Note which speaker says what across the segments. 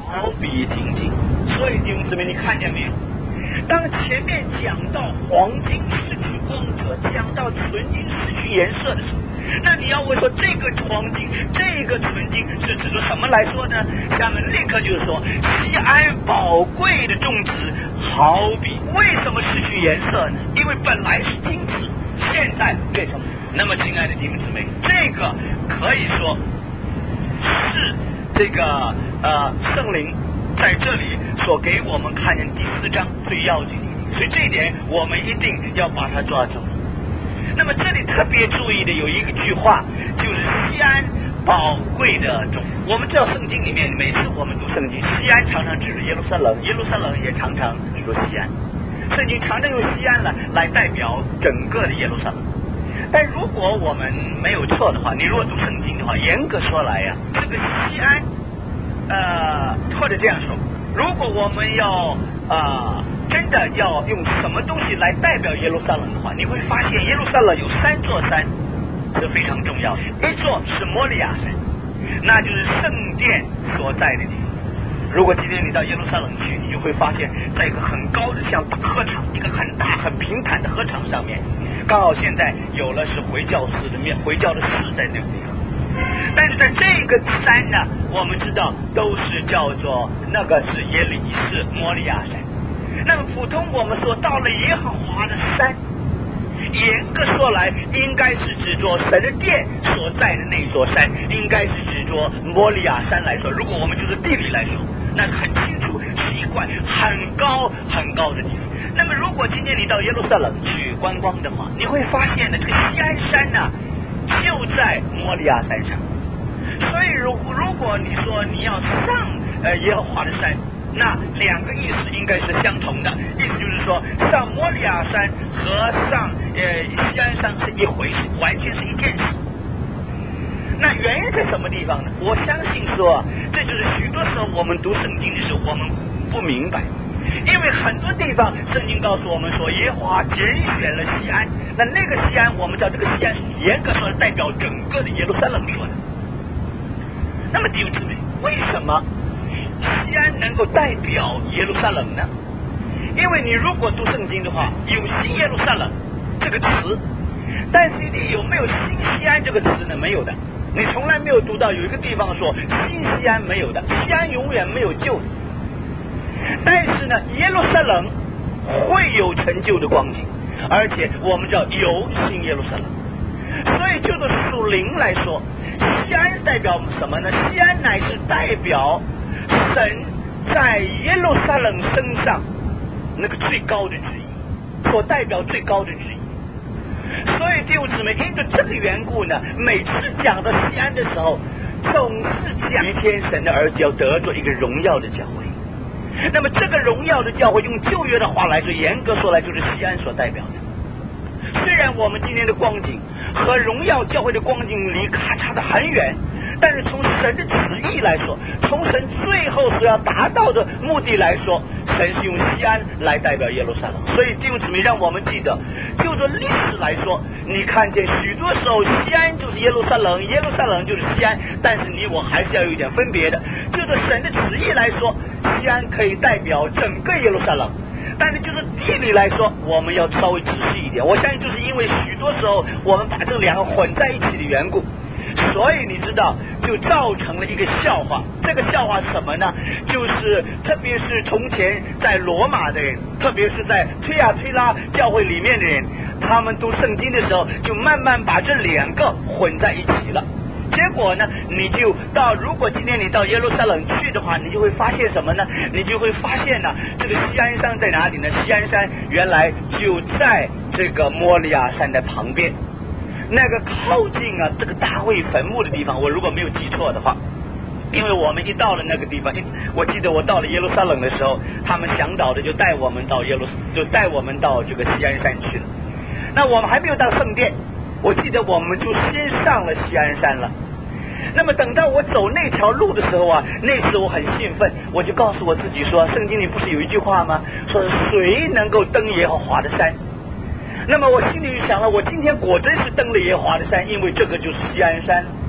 Speaker 1: 好比金晶。所以弟兄姊妹，你看见没有？当前面讲到黄金失去光泽，讲到纯金失去颜色的时候，那你要问说这个黄金这个纯金是指着什么来说呢？下面立刻就是说锡安宝贵的种植，好比为什么失去颜色呢？因为本来是金子，现在变成。那么亲爱的弟兄姊妹，这个可以说是这个圣灵在这里所给我们看见第4章最要紧的，所以这一点我们一定要把它抓住。那么这里特别注意的有一句话，就是锡安宝贵的种。我们知道圣经里面每次我们读圣经，锡安常常指着耶路撒冷，耶路撒冷也常常指着锡安，圣经常常用锡安来代表整个的耶路撒冷。但如果我们没有错的话，你如果读圣经的话，严格说来呀，这个锡安或者这样说，如果我们要真的要用什么东西来代表耶路撒冷的话，你会发现耶路撒冷有3座山是非常重要的。一座是摩利亚山，那就是圣殿所在的地方。如果今天你到耶路撒冷去，你就会发现在一个很高的像大合场，一个很大很平坦的合场上面，刚好现在有了是回教寺的回教的寺在那个地方。但是在这个山呢，我们知道都是叫做那个是耶利是摩利亚山。那么普通我们说到了耶和华的山，严格说来应该是指着神的殿所在的那座山，应该是指着摩利亚山来说。如果我们就是地理来说，那很清楚是一块很高很高的地方。那么如果今天你到耶路撒冷去观光的话，你会发现呢，这个锡安山呢就在摩利亚山上。所以如果你说你要上耶和华的山，那2个意思应该是相同的，意思就是说上摩利亚山和上锡安山是一回事，完全是一件事。那原因在什么地方呢？我相信说这就是许多时候我们读圣经的时候我们不明白，因为很多地方圣经告诉我们说耶和华拣选了锡安，那个锡安我们知道这个锡安严格说是代表整个的耶路撒冷说的。那么弟兄姊妹，为什么锡安能够代表耶路撒冷呢？因为你如果读圣经的话，有新耶路撒冷这个词，但是你有没有新锡安这个词呢？没有的，你从来没有读到有一个地方说新锡安，没有的，锡安永远没有旧的。但是呢，耶路撒冷会有成就的光景，而且我们知道有新耶路撒冷。所以就着属灵来说，锡安代表什么呢？锡安乃是代表神在耶路撒冷身上那个最高的旨意，所代表最高的旨意。所以弟兄姊妹，因着这个缘故呢，每次讲到锡安的时候，总是讲天神的儿子要得着一个荣耀的教会。那么这个荣耀的教会，用旧约的话来说，严格说来就是锡安所代表的。虽然我们今天的光景和荣耀教会的光景离咔嚓的很远，但是从神的旨意来说，从神最后所要达到的目的来说，神是用锡安来代表耶路撒冷。所以弟兄姊妹，让我们记得，就着历史来说，你看见许多时候锡安就是耶路撒冷，耶路撒冷就是锡安，但是你我还是要有一点分别的。就着神的旨意来说，锡安可以代表整个耶路撒冷，但是就是地理来说，我们要稍微仔细一点。我相信就是因为许多时候我们把这2个混在一起的缘故，所以你知道就造成了一个笑话。这个笑话是什么呢？就是特别是从前在罗马的人，特别是在推亚推拉教会里面的人，他们读圣经的时候就慢慢把这2个混在一起了。结果呢，你就到，如果今天你到耶路撒冷去的话，你就会发现什么呢？你就会发现呢，这个锡安山在哪里呢？锡安山原来就在这个摩利亚山的旁边，那个靠近这个大卫坟墓的地方，我如果没有记错的话。因为我们一到了那个地方，我记得我到了耶路撒冷的时候，他们向导的就带我们到这个锡安山去了。那我们还没有到圣殿，我记得我们就先上了锡安山了。那么等到我走那条路的时候啊，那时我很兴奋，我就告诉我自己说，圣经里不是有一句话吗？说谁能够登耶和华的山？那么我心里就想了，我今天果真是登了耶和华的山，因为这个就是锡安山。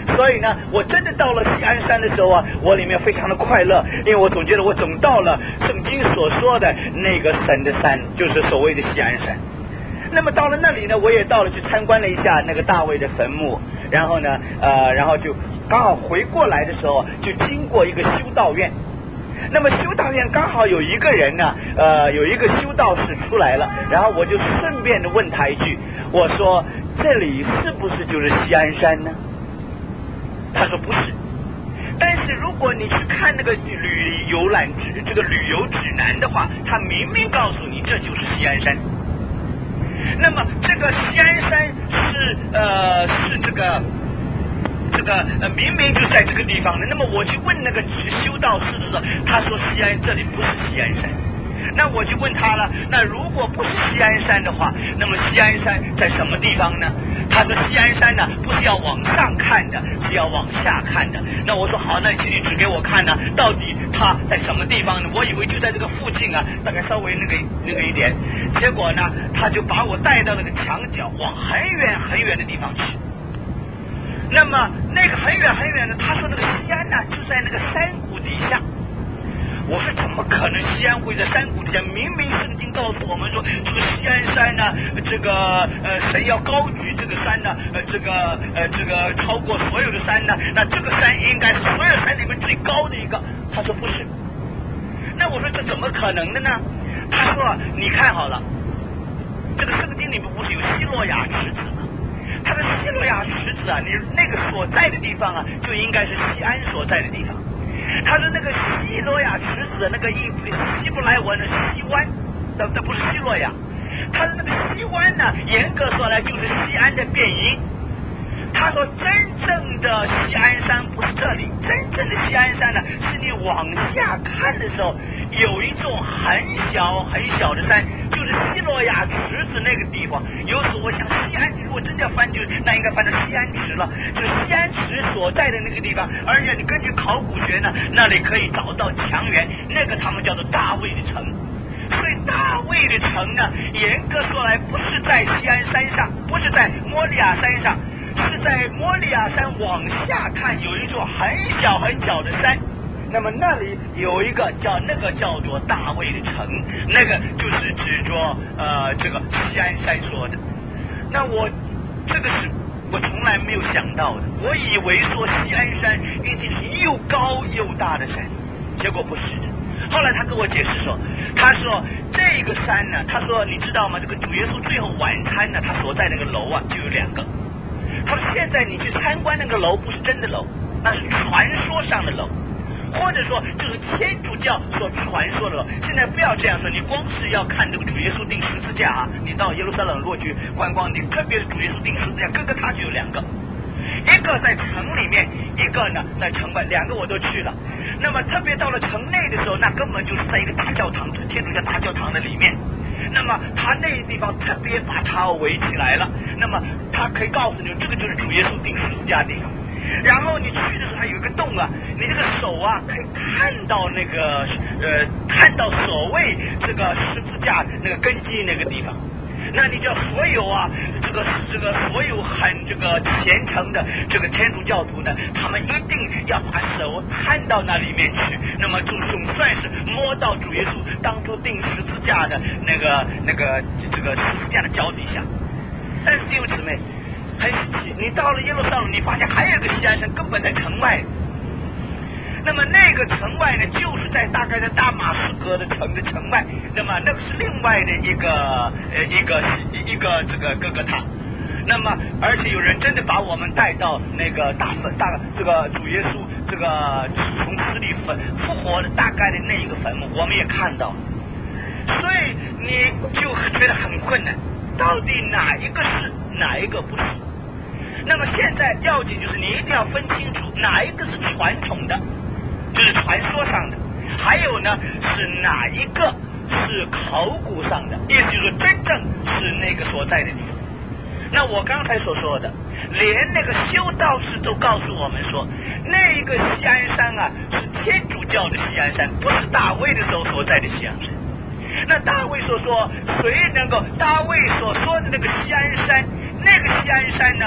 Speaker 1: 所以呢，我真的到了锡安山的时候啊，我里面非常的快乐，因为我总觉得我总到了圣经所说的那个神的山，就是所谓的锡安山。那么到了那里呢，我也到了去参观了一下那个大卫的坟墓，然后呢然后就刚好回过来的时候就经过一个修道院。那么修道院刚好有一个人呢有一个修道士出来了，然后我就顺便的问他一句，我说这里是不是就是锡安山呢？他说不是，但是如果你去看那个旅游指南的话，他明明告诉你这就是锡安山。那么这个锡安山是这个明明就在这个地方的。那么我去问那个修道士的时候，他说这里不是锡安山。那我就问他了，那如果不是锡安山的话，那么锡安山在什么地方呢？他说锡安山呢不是要往上看的，是要往下看的。那我说好，那请你指给我看呢，到底它在什么地方呢？我以为就在这个附近啊，大概稍微那个一点。结果呢，他就把我带到那个墙角，往很远很远的地方去。那么那个很远很远的，他说那个锡安呢就在那个山谷底下。我说怎么可能锡安会在山谷底下？明明圣经告诉我们说，这个锡安山呢，这个神要高举这个山呢，这个超过所有的山呢，那这个山应该是所有山里面最高的一个。他说不是。那我说这怎么可能的呢？他说你看好了，这个圣经里面不是有希洛亚池子吗？他的希洛亚池子啊，你那个所在的地方啊，就应该是锡安所在的地方。他说那个希罗亚池子那个希伯来文的西湾，那不是希洛亚。他的那个西湾呢，严格说来就是西安的变音。他说真正的锡安山不是这里，真正的锡安山呢，是你往下看的时候，有一座很小很小的山，就是希洛亚池子那个地方。有时候我想西安，如果真的要翻，就是那应该翻到西安池了，就是西安池所在的那个地方。而且你根据考古学呢，那里可以找到墙垣，那个他们叫做大卫的城。所以大卫的城呢，严格说来不是在锡安山上，不是在摩利亚山上，是在摩利亚山往下看有一座很小很小的山。那么那里有一个叫做大卫的城，那个就是指着这个锡安山说的。那这个是我从来没有想到的，我以为说锡安山一定是又高又大的山，结果不是的。后来他跟我解释说，他说这个山呢，他说你知道吗？这个主耶稣最后晚餐呢，他所在那个楼啊就有2个。他说现在你去参观那个楼不是真的楼，那是传说上的楼，或者说就是天主教所传说的楼。现在不要这样说，你光是要看这个主耶稣钉十字架啊，你到耶路撒冷若去观光，你特别是主耶稣钉十字架，各个塔就有2个，一个在城里面，一个呢在城外，2个我都去了。那么特别到了城内的时候，那根本就是在一个大教堂，天主教大教堂的里面。那么他那个地方特别把它围起来了，那么他可以告诉你，这个就是主耶稣钉十字架的地方。然后你去的时候还有一个洞啊，你这个手啊可以看到那个看到所谓这个十字架那个根基那个地方。那你叫所有啊这个所有很这个虔诚的这个天主教徒呢，他们一定要把手探到那里面去，那么总算是摸到主耶稣当初钉十字架的那个这个十字架的脚底下。但是弟兄姊妹很稀奇，你到了耶路撒冷，你发现还有一个锡安山根本在城外。那么那个城外呢，就是大概在大马士革的城外，那么那个是另外的一个这个各个塔。那么而且有人真的把我们带到那个这个主耶稣这个从死里复活的大概的那一个坟墓，我们也看到。所以你就觉得很困难，到底哪一个是哪一个不是？那么现在要紧就是你一定要分清楚哪一个是传统的，就是传说上的，还有呢是哪一个是考古上的，意思就是真正是那个所在的地方。那我刚才所说的，连那个修道士都告诉我们说，那一个锡安山啊是天主教的锡安山，不是大卫的时候所在的锡安山。那大卫所说，谁能够大卫所说的那个锡安山，那个锡安山呢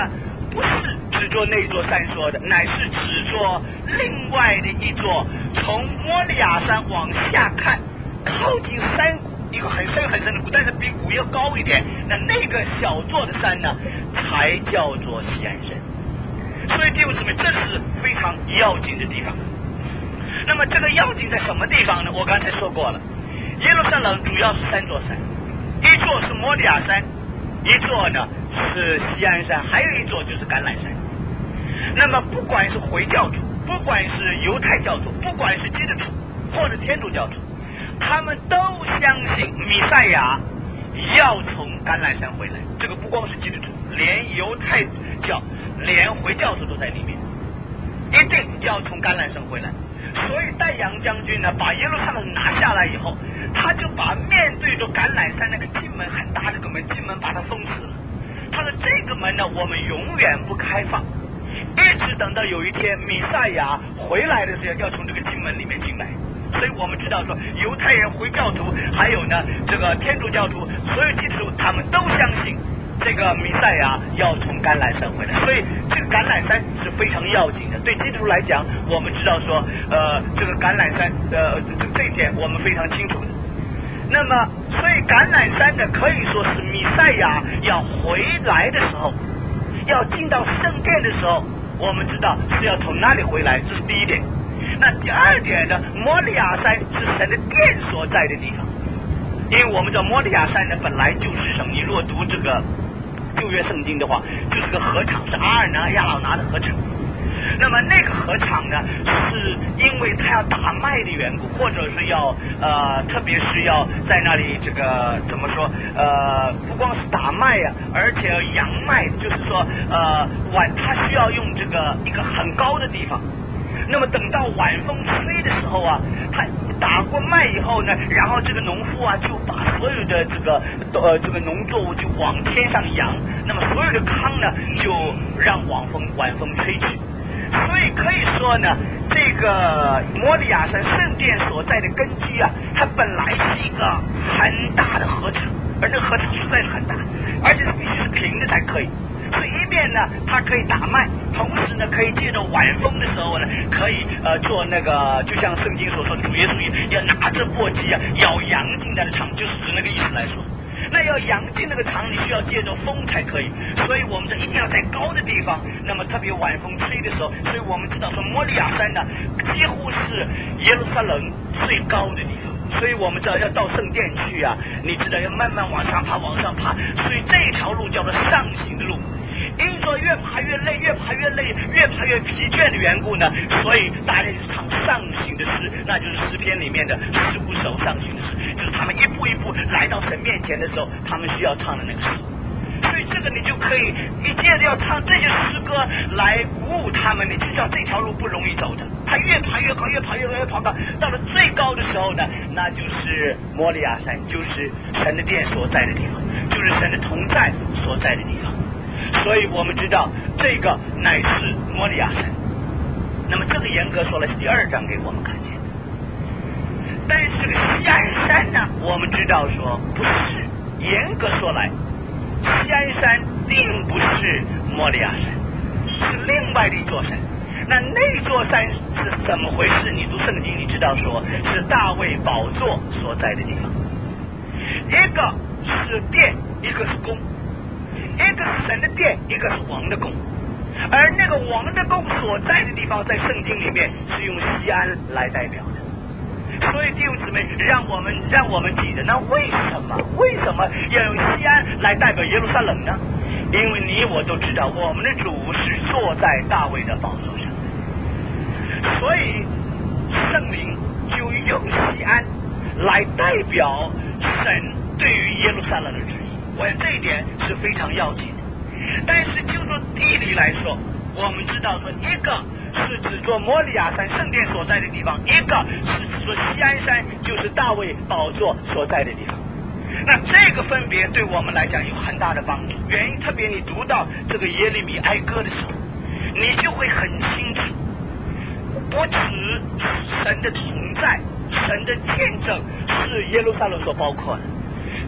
Speaker 1: 不是只做那座山说的，乃是只做另外的一座，从摩利亚山往下看，靠近山谷一个很深很深的谷，但是比谷要高一点，那个小座的山呢，才叫做锡安山。所以弟兄姊妹，这是非常要紧的地方。那么这个要紧在什么地方呢？我刚才说过了，耶路撒冷主要是3座山，一座是摩利亚山，一座呢是锡安山，还有一座就是橄榄山。那么不管是回教徒，不管是犹太教徒，不管是基督徒或者天主教徒，他们都相信弥赛亚要从橄榄山回来。这个不光是基督徒，连犹太教连回教徒都在里面，一定要从橄榄山回来。所以戴阳将军呢，把耶路撒冷拿下来以后，他就把面对着橄榄山那个金门，很大这个门，金门把它封死了。他说这个门呢，我们永远不开放，一直等到有一天弥赛亚回来的时候，要从这个金门里面进来。所以我们知道说，犹太人、回教徒，还有呢这个天主教徒，所有基督徒，他们都相信这个弥赛亚要从橄榄山回来。所以这个橄榄山是非常要紧的。对基督徒来讲，我们知道说这个橄榄山这一点我们非常清楚的。那么所以橄榄山呢，可以说是弥赛亚要回来的时候，要进到圣殿的时候，我们知道是要从哪里回来，这是第一点。那第二点呢，摩利亚山是神的殿所在的地方，因为我们知道摩利亚山呢本来就是什么，你如果读这个旧约圣经的话，就是个禾场，是阿尔拿亚老拿的禾场。那么那个禾场呢，是因为他要打麦的缘故，或者是要特别是要在那里这个怎么说不光是打麦呀，而且要扬麦，就是说他需要用这个一个很高的地方。那么等到晚风吹的时候啊，他打过麦以后呢，然后这个农夫啊就把所有的这个农作物就往天上扬，那么所有的糠呢就让晚风吹去。所以可以说呢，这个摩利亚山圣殿所在的根基啊，它本来是一个很大的禾场，而这个禾场实在是很大，而且必须是平的才可以。所以一边呢它可以打麦，同时呢可以借着晚风的时候呢，可以做那个就像圣经所说的，主耶稣要拿着簸箕啊，要扬进那个场，就是指那个意思来说。那要扬进那个场，你需要借着风才可以，所以我们一定要在高的地方。那么特别晚风吹的时候，所以我们知道说摩利亚山呢，几乎是耶路撒冷最高的地方。所以我们知道要到圣殿去啊，你知道要慢慢往上爬，所以这条路叫做上行的路。因着越爬越累，越爬越疲倦的缘故呢，所以大家就唱上行的诗，那就是诗篇里面的15首上行的诗，就是他们一步一步来到神面前的时候，他们需要唱的那个诗。所以这个你就可以一接着要唱这些诗歌来鼓舞他们，你就知道这条路不容易走的。他越爬越高，越爬高，到了最高的时候呢，那就是摩利亚山，就是神的殿所在的地方，就是神的同在所在的地方。所以我们知道这个乃是摩利亚山。那么这个严格说来是第2章给我们看见的。但是这个锡安山呢，我们知道说不是，严格说来锡安山并不是摩利亚山，是另外的一座山。那座山是怎么回事？你读圣经你知道说是大卫宝座所在的地方，一个是殿，一个是宫，一个是神的殿，一个是王的宫。而那个王的宫所在的地方，在圣经里面是用锡安来代表的。所以弟兄姊妹，让我们记得，那为什么要用锡安来代表耶路撒冷呢？因为你我都知道，我们的主是坐在大卫的宝座上的，所以圣灵就用锡安来代表神对于耶路撒冷的旨意。我想这一点是非常要紧的。但是就说地理来说，我们知道说，一个是指着摩利亚山圣殿所在的地方，一个是指着锡安山，就是大卫宝座所在的地方。那这个分别对我们来讲有很大的帮助，原因特别你读到这个耶利米哀歌的时候，你就会很清楚，不止神的同在，神的见证是耶路撒冷所包括的，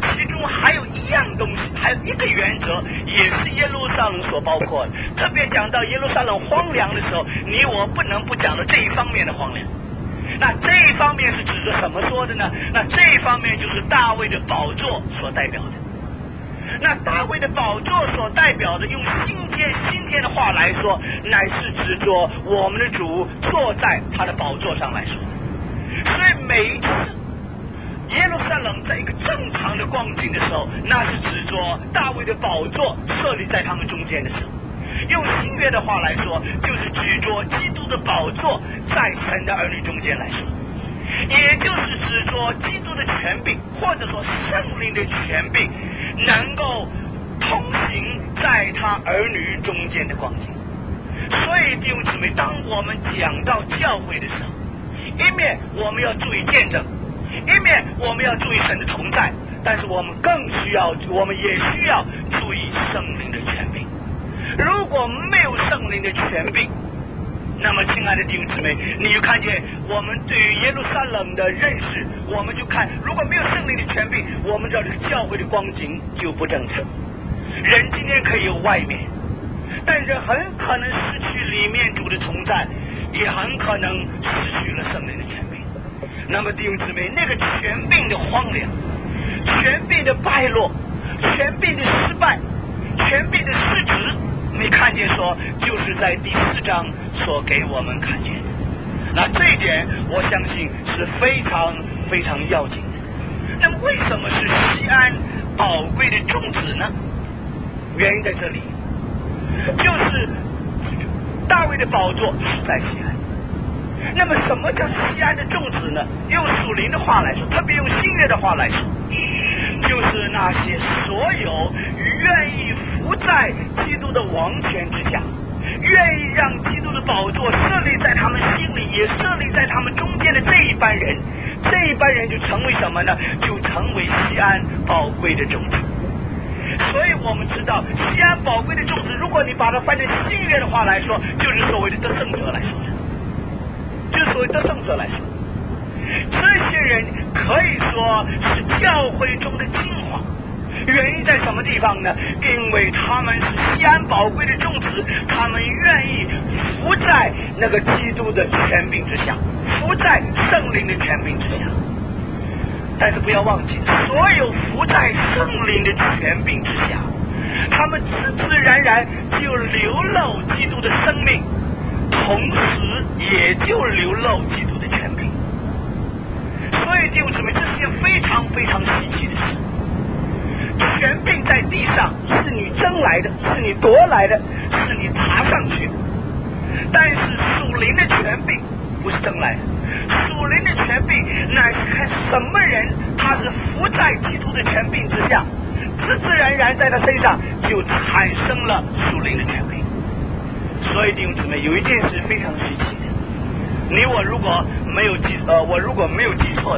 Speaker 1: 其中还有一样东西，还有一个原则，也是耶路撒冷所包括的。特别讲到耶路撒冷荒凉的时候，你我不能不讲到这一方面的荒凉。那这一方面是指着什么说的呢？那这一方面就是大卫的宝座所代表的。那大卫的宝座所代表的，用新天的话来说，乃是指着我们的主坐在他的宝座上来说的。所以每一次耶路撒冷在一个正常的光景的时候，那是指着大卫的宝座设立在他们中间的时候。用新约的话来说，就是指着基督的宝座在神的儿女中间来说，也就是指着基督的权柄，或者说圣灵的权柄，能够通行在他儿女中间的光景。所以弟兄姊妹，当我们讲到教会的时候，一面我们要注意见证，一面我们要注意神的同在，但是我们也需要注意圣灵的权柄。如果没有圣灵的权柄，那么亲爱的弟兄姊妹，你就看见我们对于耶路撒冷的认识，我们就看，如果没有圣灵的权柄，我们这里教会的光景就不正常。人今天可以有外面，但是很可能失去里面主的同在，也很可能失去了圣灵的权柄。那么弟兄姊妹，那个权柄的荒凉，权柄的败落，权柄的失败，权柄的失职，你看见说就是在第4章所给我们看见的。那这一点我相信是非常非常要紧的。那么为什么是西安宝贵的种子呢？原因在这里，就是大卫的宝座是在西安。那么什么叫西安的种子呢？用属灵的话来说，特别用新约的话来说，就是那些所有愿意伏在基督的王权之下，愿意让基督的宝座设立在他们心里，也设立在他们中间的这一班人。这一班人就成为什么呢？就成为西安宝贵的种子。所以我们知道西安宝贵的种子，如果你把它翻成新约的话来说，就是所谓的得胜者来说的，就是所谓得胜者来说。这些人可以说是教会中的精华。原因在什么地方呢？因为他们是西安宝贵的种子，他们愿意伏在那个基督的权柄之下，伏在圣灵的权柄之下。但是不要忘记，所有伏在圣灵的权柄之下，他们自自然然就流露基督的生命，同时也就流露基督的权柄。所以弟兄姊妹，这是件非常非常稀奇的事。权柄在地上是你争来的，是你夺来的，是你爬上去的。但是属灵的权柄不是争来的，属灵的权柄乃是看什么人他是伏在基督的权柄之下，自自然然在他身上就产生了属灵的权柄。所以弟兄姊妹，有一件事非常稀奇的，我如果没有记错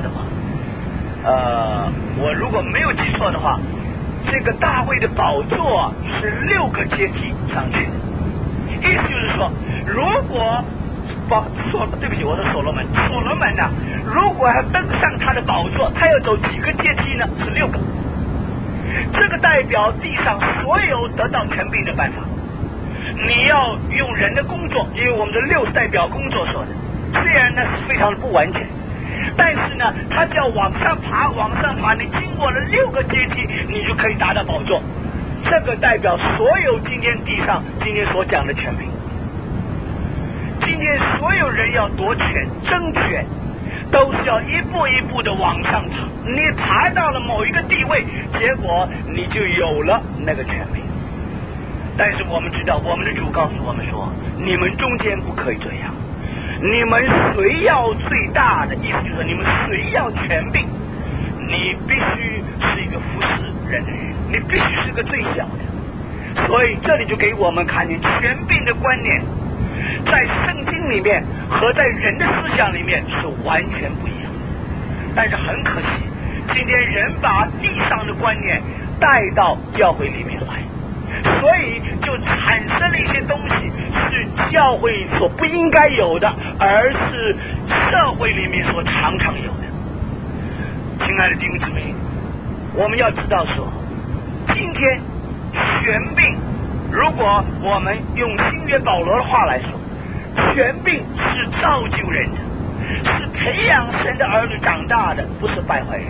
Speaker 1: 的话，这个大卫的宝座是6个阶梯上去的。意思就是说，如果对不起，我是所罗门呢，如果要登上他的宝座，他要走几个阶梯呢？是6个。这个代表地上所有得到权柄的办法。你要用人的工作，因为我们的6是代表工作说的，虽然呢是非常的不完全，但是呢他只要往上爬，你经过了6个阶梯，你就可以达到宝座。这个代表所有今天地上今天所讲的权柄。今天所有人要夺权争权，都是要一步一步的往上爬。你爬到了某一个地位，结果你就有了那个权柄。但是我们知道，我们的主告诉我们说，你们中间不可以这样。你们谁要最大的，意思就是你们谁要权柄，你必须是一个服侍人的人，你必须是个最小的。所以这里就给我们看见权柄的观念在圣经里面和在人的思想里面是完全不一样的。但是很可惜，今天人把地上的观念带到教会里面来，所以就产生了一些东西是教会所不应该有的，而是社会里面所常常有的。亲爱的弟兄姊妹， 我们要知道说，今天权柄，如果我们用新约保罗的话来说，权柄是造就人的，是培养神的儿女长大的，不是败坏人。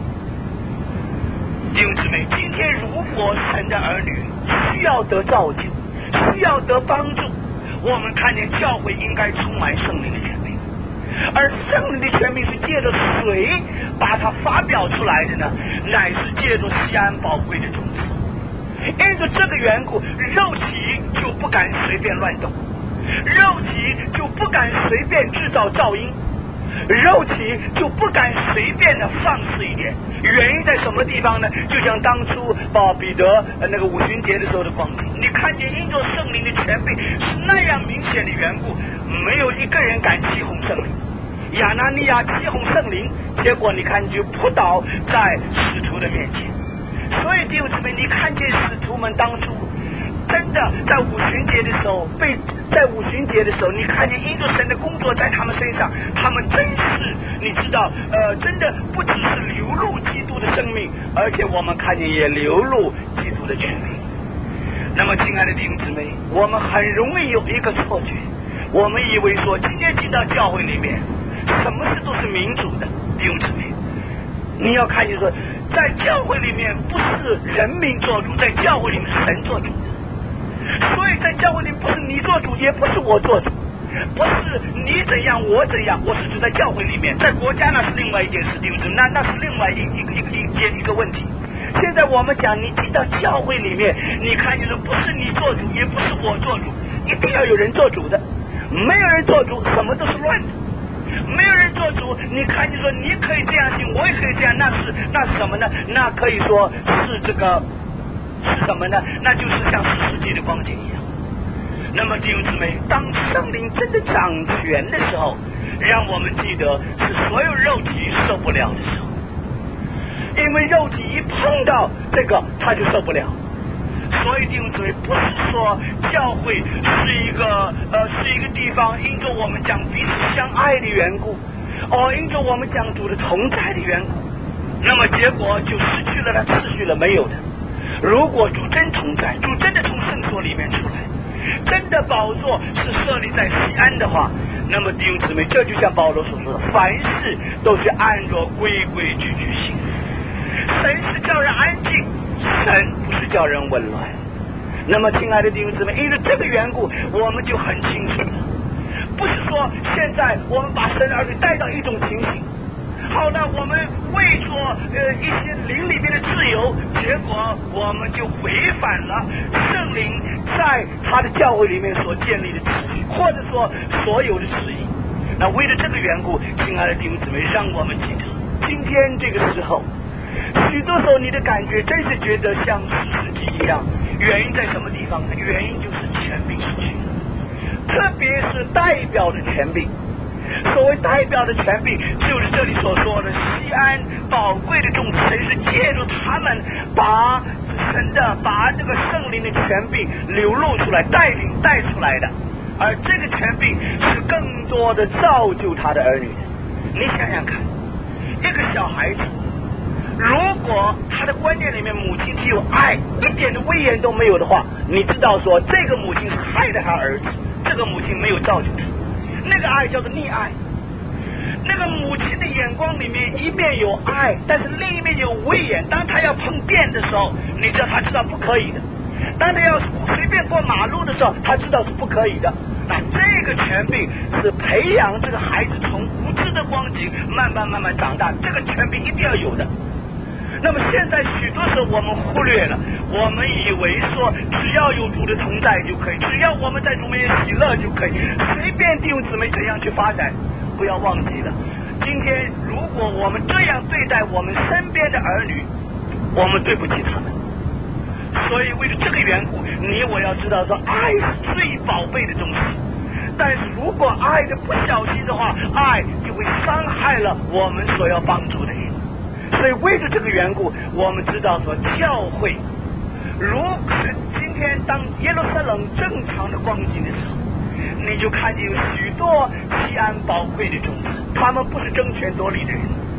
Speaker 1: 弟兄姊妹，今天如果神的儿女需要得造就，需要得帮助，我们看见教会应该充满圣灵的权柄，而圣灵的权柄是借着谁把它发表出来的呢？乃是借着西安宝贵的种子。因着这个缘故，肉体就不敢随便乱动，肉体就不敢随便制造噪音，肉体就不敢随便的放肆一点。原因在什么地方呢？就像当初彼得那个五旬节的时候的光景，你看见因着圣灵的权柄是那样明显的缘故，没有一个人敢欺哄圣灵。亚拿尼亚欺哄圣灵，结果你看就扑倒在使徒的面前。所以弟兄姊妹，你看见使徒们当初真的在五旬节的时候，你看见因着神的工作在他们身上，他们真是你知道真的不只是流露基督的生命，而且我们看见也流露基督的权柄。那么亲爱的弟兄姊妹，我们很容易有一个错觉，我们以为说今天进到教会里面什么事都是民主的。弟兄姊妹，你要看见说在教会里面不是人民做主，在教会里面是神做主。所以在教会里不是你做主，也不是我做主，不是你怎样我怎样，我是指在教会里面。在国家那是另外一件事，那是另外一个问题。现在我们讲，你进到教会里面，你看见说不是你做主，也不是我做主，一定要有人做主的。没有人做主，什么都是乱的。没有人做主，你看见说你可以这样行，我也可以这样，那是什么呢？那可以说是这个。是什么呢？那就是像4世纪的光景一样。那么弟兄姊妹，当圣灵真的掌权的时候，让我们记得是所有肉体受不了的时候，因为肉体一碰到这个他就受不了。所以弟兄姊妹，不是说教会是一个地方因着我们讲彼此相爱的缘故，因着我们讲主的同在的缘故，那么结果就失去了它秩序了，没有的。如果主真同在，主真的从圣所里面出来，真的宝座是设立在西安的话，那么弟兄姊妹，这就像保罗所说的，凡事都是按着规矩行。神是叫人安静，神不是叫人紊乱。那么亲爱的弟兄姊妹，因为这个缘故，我们就很清楚了，不是说现在我们把神的儿女带到一种情形，好了，我们为着一些灵里面的自由，结果我们就违反了圣灵在他的教会里面所建立的秩序，或者说所有的旨意。那为了这个缘故，亲爱的弟兄姊妹，让我们记得，今天这个时候，许多时候你的感觉真是觉得像4世纪一样。原因在什么地方呢？原因就是权柄失去了，特别是代表的权柄。所谓代表的权柄，就是这里所说的西安宝贵的种子，神是借助他们把这个圣灵的权柄流露出来，带出来的。而这个权柄是更多的造就他的儿女的。你想想看，一个小孩子，如果他的观念里面母亲只有爱，一点的威严都没有的话，你知道说这个母亲是害了他儿子，这个母亲没有造就他。那个爱叫做溺爱。那个母亲的眼光里面，一面有爱，但是另一面有威严。当他要碰电的时候，你知道他知道不可以的；当他要随便过马路的时候，他知道是不可以的。那这个权柄是培养这个孩子从无知的光景慢慢长大，这个权柄一定要有的。那么现在许多时候我们忽略了，我们以为说只要有主的同在就可以，只要我们在主面前喜乐就可以，随便弟兄姊妹怎样去发展。不要忘记了，今天如果我们这样对待我们身边的儿女，我们对不起他们。所以为了这个缘故，你我要知道说，爱是最宝贝的东西。但是如果爱的不小心的话，爱就会伤害了我们所要帮助的人。所以为了这个缘故，我们知道说，教会如今天当耶路撒冷正常的光景的时候，你就看见有许多西安宝贵的种子，他们不是争权夺利的人，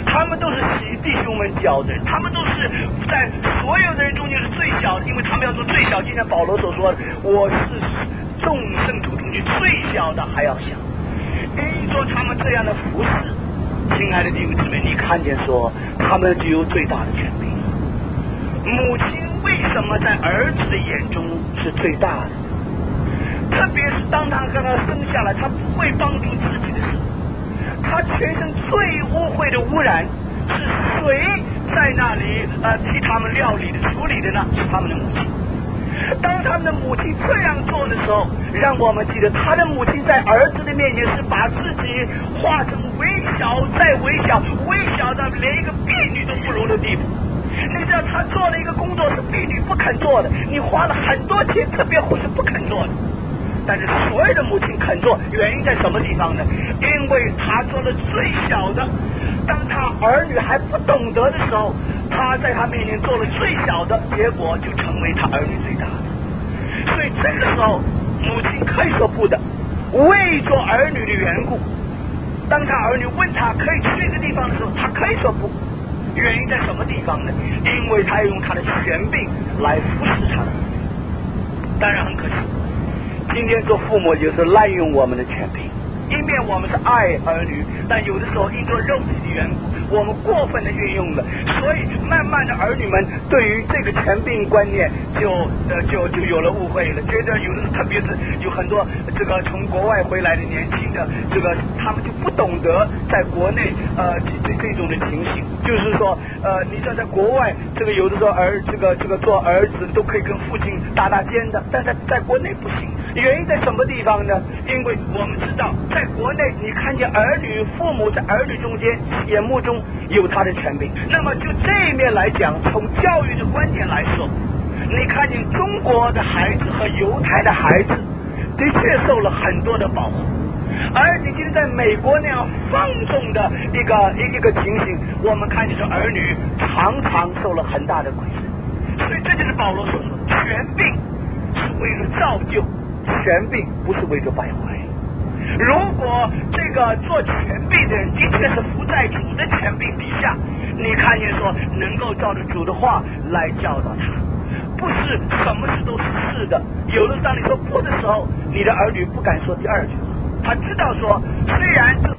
Speaker 1: 他们都是洗弟兄们脚的人，他们都是在所有的人中间是最小的，因为他们要做最小。就像保罗所说的，我是众圣徒中间最小的还要小。因做他们这样的服侍，亲爱的弟兄姊妹，你看见说他们具有最大的权柄。母亲为什么在儿子的眼中是最大的？特别是当他刚刚生下来，他不会帮助自己的时候，他全身最污秽的污染是谁在那里替他们料理的处理的呢？是他们的母亲。当他们的母亲这样做的时候，让我们记得他的母亲在儿子的面前是把自己化成微小再微小，微小到连一个婢女都不如的地步。你知道他做了一个工作是婢女不肯做的，你花了很多钱，特别护士不肯做的，但是所有的母亲肯做，原因在什么地方呢？因为他做了最小的，当他儿女还不懂得的时候，他在他面前做了最小的，结果就成为他儿女最大的。所以这个时候母亲可以说不的，为做儿女的缘故，当他儿女问他可以去一个地方的时候，他可以说不。原因在什么地方呢？因为他用他的权柄来服侍他的儿女。当然很可惜，今天做父母就是滥用我们的权柄，一面我们是爱儿女，但有的时候因着肉体的缘故，我们过分的运用了，所以慢慢的儿女们对于这个权柄观念就有了误会了，觉得有的特别是有很多这个从国外回来的年轻的这个，他们就不懂得在国内这种的情形，就是说你知道在国外这个有的时候做儿子都可以跟父亲打肩的，但在国内不行。原因在什么地方呢？因为我们知道在国内你看见儿女父母在儿女中间眼目中有他的权柄，那么就这一面来讲，从教育的观点来说，你看见中国的孩子和犹太的孩子的确受了很多的保护，而你今天在美国那样放纵的一个情形，我们看见这儿女常常受了很大的亏损。所以这就是保罗所说，权柄是为了造就，权柄不是为了败坏。如果这个做权柄的人的确是服在主的权柄底下，你看见说能够照着主的话来教导他，不是什么事都是是的。有的当你说不的时候，你的儿女不敢说第二句话，他知道说虽然这